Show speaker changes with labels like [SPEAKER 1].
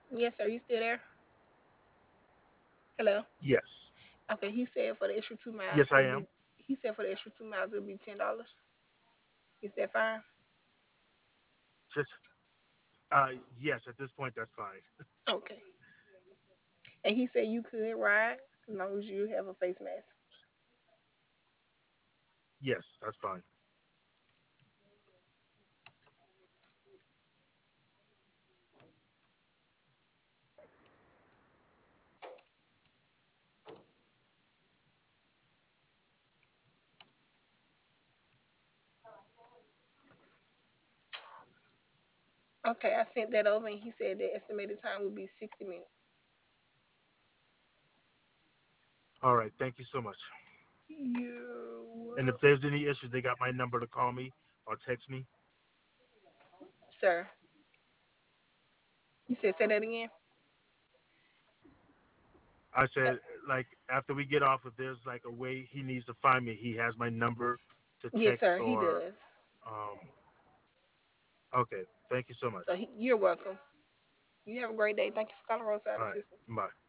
[SPEAKER 1] Yes, sir. You still there? Hello.
[SPEAKER 2] Yes.
[SPEAKER 1] Okay. He said for the extra 2 miles,
[SPEAKER 2] Yes, I
[SPEAKER 1] it'll
[SPEAKER 2] am.
[SPEAKER 1] be. He said for the extra 2 miles, it'll be $10. Is that fine?
[SPEAKER 2] Just yes, at this point that's fine.
[SPEAKER 1] Okay. And he said you could ride as long as you have a face mask.
[SPEAKER 2] Yes, that's fine.
[SPEAKER 1] Okay, I sent that over, and he said the estimated time would be 60 minutes.
[SPEAKER 2] All right, thank you so much.
[SPEAKER 1] You're
[SPEAKER 2] And if
[SPEAKER 1] welcome,
[SPEAKER 2] there's any issues, they got my number to call me or text me.
[SPEAKER 1] sir. You said say that again.
[SPEAKER 2] I
[SPEAKER 1] Uh,
[SPEAKER 2] said, like, after we get off, if there's like a way he needs to find me, he has my number to
[SPEAKER 1] yes,
[SPEAKER 2] text
[SPEAKER 1] sir. He
[SPEAKER 2] or,
[SPEAKER 1] does.
[SPEAKER 2] um, okay. Thank you so much.
[SPEAKER 1] So you're welcome. You have a great day. Thank you for calling Roadside
[SPEAKER 2] All right.
[SPEAKER 1] Assistance.
[SPEAKER 2] Bye.